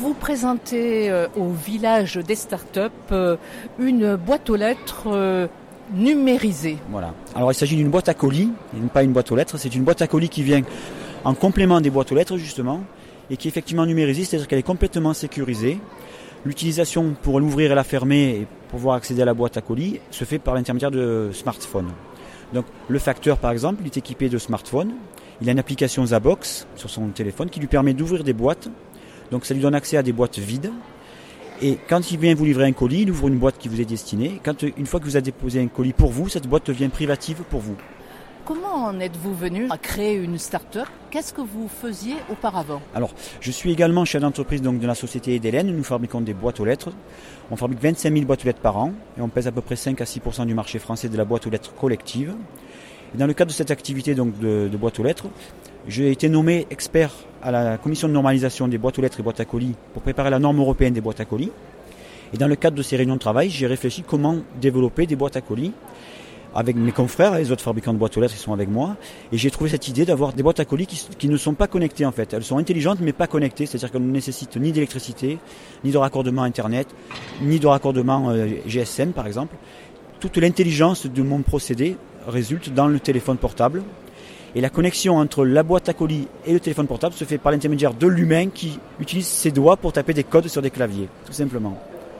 vous présentez au village des startups une boîte aux lettres numérisée. Voilà. Alors il s'agit d'une boîte à colis, et pas une boîte aux lettres. C'est une boîte à colis qui vient en complément des boîtes aux lettres justement, et qui est effectivement numérisée, c'est-à-dire qu'elle est complètement sécurisée. L'utilisation pour l'ouvrir et la fermer et pouvoir accéder à la boîte à colis se fait par l'intermédiaire de smartphones. Donc le facteur par exemple, il est équipé de smartphone. Il a une application Zabox sur son téléphone qui lui permet d'ouvrir des boîtes. Donc ça lui donne accès à des boîtes vides. Et quand il vient vous livrer un colis, il ouvre une boîte qui vous est destinée. Une fois que vous avez déposé un colis pour vous, cette boîte devient privative pour vous. Comment en êtes-vous venu à créer une start-up ? Qu'est-ce que vous faisiez auparavant ? Alors, je suis également chef d'entreprise donc, de la société Edelène. Nous fabriquons des boîtes aux lettres. On fabrique 25 000 boîtes aux lettres par an et on pèse à peu près 5 à 6% du marché français de la boîte aux lettres collective. Et dans le cadre de cette activité donc, de boîte aux lettres, j'ai été nommé expert à la commission de normalisation des boîtes aux lettres et boîtes à colis pour préparer la norme européenne des boîtes à colis. Et dans le cadre de ces réunions de travail, j'ai réfléchi comment développer des boîtes à colis avec mes confrères, les autres fabricants de boîtes aux lettres qui sont avec moi. Et j'ai trouvé cette idée d'avoir des boîtes à colis qui ne sont pas connectées en fait. Elles sont intelligentes mais pas connectées, c'est-à-dire qu'elles ne nécessitent ni d'électricité, ni de raccordement Internet, ni de raccordement GSM par exemple. Toute l'intelligence de mon procédé résulte dans le téléphone portable. Et la connexion entre la boîte à colis et le téléphone portable se fait par l'intermédiaire de l'humain qui utilise ses doigts pour taper des codes sur des claviers, tout simplement.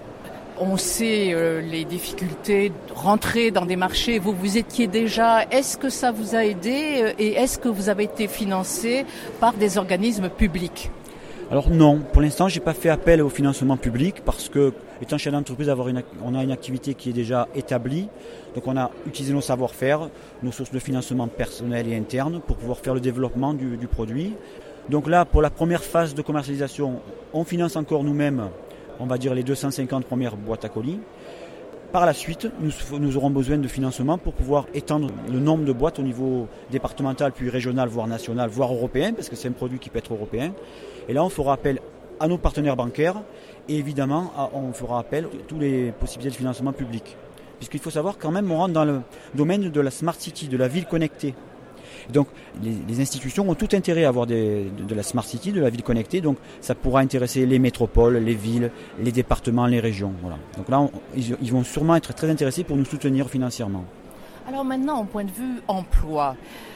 On sait les difficultés de rentrer dans des marchés. Vous étiez déjà. Est-ce que ça vous a aidé et est-ce que vous avez été financé par des organismes publics ? Alors non, pour l'instant, je n'ai pas fait appel au financement public parce que, étant chef d'entreprise, on a une activité qui est déjà établie. Donc on a utilisé nos savoir-faire, nos sources de financement personnelles et internes pour pouvoir faire le développement du produit. Donc là, pour la première phase de commercialisation, on finance encore nous-mêmes, on va dire les 250 premières boîtes à colis. Par la suite, nous aurons besoin de financement pour pouvoir étendre le nombre de boîtes au niveau départemental, puis régional, voire national, voire européen, parce que c'est un produit qui peut être européen. Et là, on fera appel à nos partenaires bancaires et évidemment, on fera appel à toutes les possibilités de financement public. Puisqu'il faut savoir quand même, on rentre dans le domaine de la Smart City, de la ville connectée. Donc les institutions ont tout intérêt à avoir de la Smart City, de la ville connectée. Donc ça pourra intéresser les métropoles, les villes, les départements, les régions. Voilà. Donc là, ils vont sûrement être très intéressés pour nous soutenir financièrement. Alors maintenant, au point de vue emploi,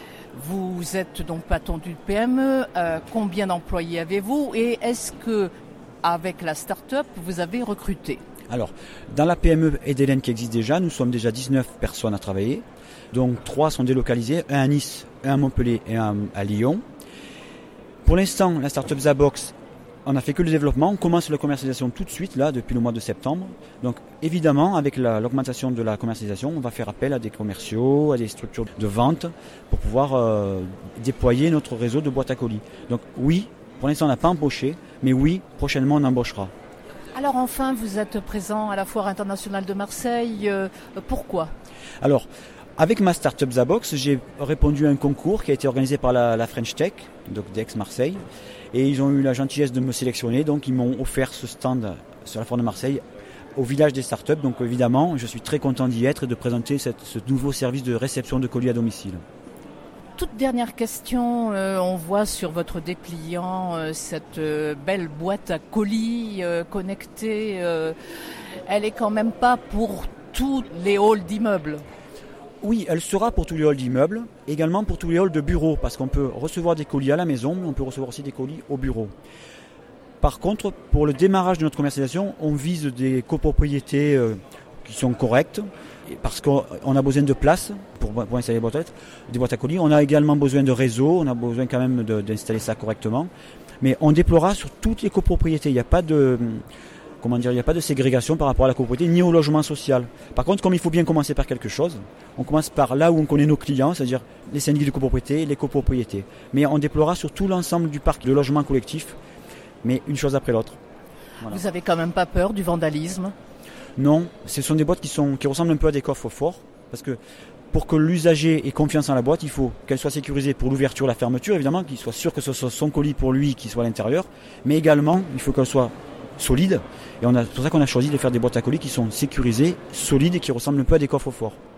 vous êtes donc patron d'une PME. Combien d'employés avez-vous et est-ce que avec la start-up, vous avez recruté ? Alors, dans la PME Edelène qui existe déjà, nous sommes déjà 19 personnes à travailler. Donc 3 sont délocalisés, un à Nice, un à Montpellier et un à Lyon. Pour l'instant, la startup Zabox, on n'a fait que le développement. On commence la commercialisation tout de suite, là, depuis le mois de septembre. Donc évidemment, avec l'augmentation de la commercialisation, on va faire appel à des commerciaux, à des structures de vente pour pouvoir déployer notre réseau de boîtes à colis. Donc oui, pour l'instant, on n'a pas embauché, mais oui, prochainement, on embauchera. Alors enfin, vous êtes présent à la Foire internationale de Marseille. Pourquoi ? Alors, avec ma startup Zabox, j'ai répondu à un concours qui a été organisé par la French Tech, donc d'Aix-Marseille. Et ils ont eu la gentillesse de me sélectionner, donc ils m'ont offert ce stand sur la Foire de Marseille au village des startups. Donc évidemment, je suis très content d'y être et de présenter ce nouveau service de réception de colis à domicile. Toute dernière question, on voit sur votre dépliant cette belle boîte à colis connectée. Elle est quand même pas pour tous les halls d'immeubles. Oui, elle sera pour tous les halls d'immeubles, également pour tous les halls de bureaux, parce qu'on peut recevoir des colis à la maison, mais on peut recevoir aussi des colis au bureau. Par contre, pour le démarrage de notre commercialisation, on vise des copropriétés qui sont correctes, parce qu'on a besoin de place pour installer des boîtes à colis. On a également besoin de réseau, on a besoin quand même d'installer ça correctement. Mais on déploiera sur toutes les copropriétés. Il n'y a pas de ségrégation par rapport à la copropriété ni au logement social. Par contre, comme il faut bien commencer par quelque chose, on commence par là où on connaît nos clients, c'est-à-dire les syndics de copropriété, les copropriétés. Mais on déploiera sur tout l'ensemble du parc de logements collectifs, mais une chose après l'autre. Voilà. Vous avez quand même pas peur du vandalisme ? Non, ce sont des boîtes qui ressemblent un peu à des coffres forts, parce que pour que l'usager ait confiance en la boîte, il faut qu'elle soit sécurisée pour l'ouverture, la fermeture, évidemment, qu'il soit sûr que ce soit son colis pour lui qui soit à l'intérieur, mais également, il faut qu'elle soit solide, et c'est pour ça qu'on a choisi de faire des boîtes à colis qui sont sécurisées, solides et qui ressemblent un peu à des coffres forts.